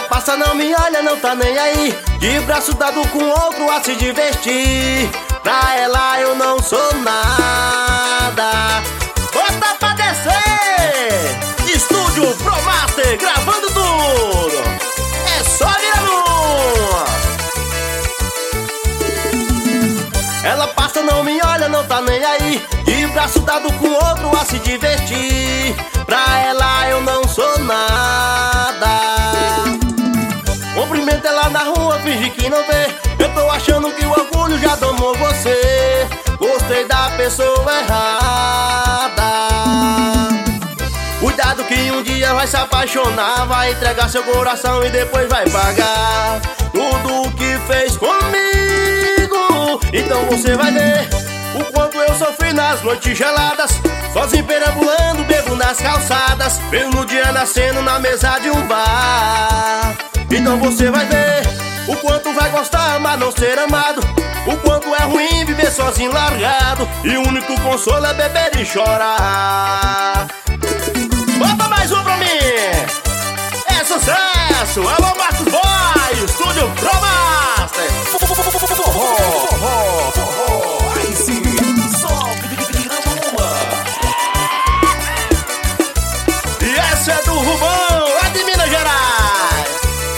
passa, não me olha, não tá nem aí, de braço dado com outro a se divertir. Pra ela eu não sou nada. Bota pra descer! Estúdio ProMaster gravando tudo. É só virar lua. Ela passa, não me olha, não tá nem aí, de braço dado com outro a se divertir. Pra ela eu não sou nada. Cumprimento ela na rua, finge que não vê. Eu tô achando que o orgulho já domou você. Gostei da pessoa errada. Cuidado que um dia vai se apaixonar, vai entregar seu coração e depois vai pagar tudo o que fez comigo. Então você vai ver o quanto eu sofri nas noites geladas, sozinho perambulando, bebo nas calçadas, vendo no dia nascendo na mesa de um bar. Então você vai ver o quanto vai gostar, mas não ser amado, o quanto é ruim viver sozinho largado, e o único consolo é beber e chorar. Bota mais um pra mim! É sucesso! Alô, Marcos Boy! Estúdio ProMaster! Aí sim, só virando uma. E essa é do Rubão, lá de Minas Gerais!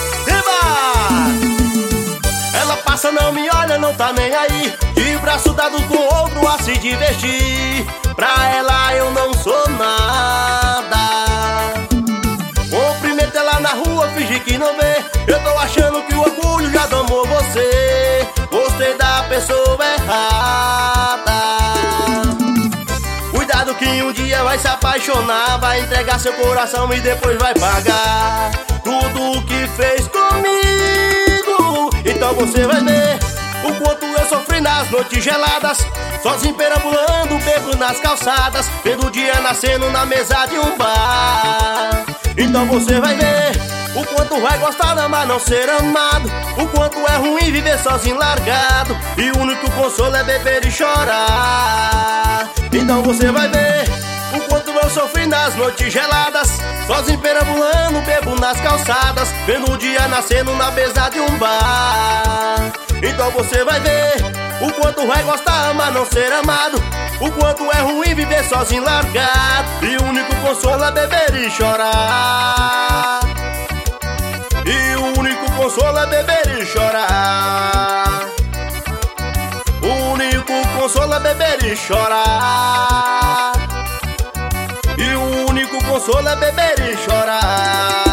Ela passa, não me olha, não tá nem aí, de braço dado com outro a se divertir. Pra ela eu não sou nada. Cumprimento ela na rua, finge que não vê. Eu tô achando que o orgulho já domou você. Gostei da pessoa errada. Cuidado que um dia vai se apaixonar, vai entregar seu coração e depois vai pagar tudo o que fez comigo. Então você vai ver o quanto eu sofri nas noites geladas, sozinho perambulando, bebo nas calçadas, vendo o dia nascendo na mesa de um bar. Então você vai ver o quanto vai gostar, mas não ser amado, o quanto é ruim viver sozinho largado, e o único consolo é beber e chorar. Então você vai ver o quanto eu sofri nas noites geladas, sozinho perambulando, bebo nas calçadas, vendo o dia nascendo na mesa de um bar. Então você vai ver o quanto vai gostar, mas não ser amado, o quanto é ruim viver sozinho largado, e o único consolo é beber e chorar. E o único consolo é beber e chorar. O único consolo é beber e chorar. E o único consolo é beber e chorar.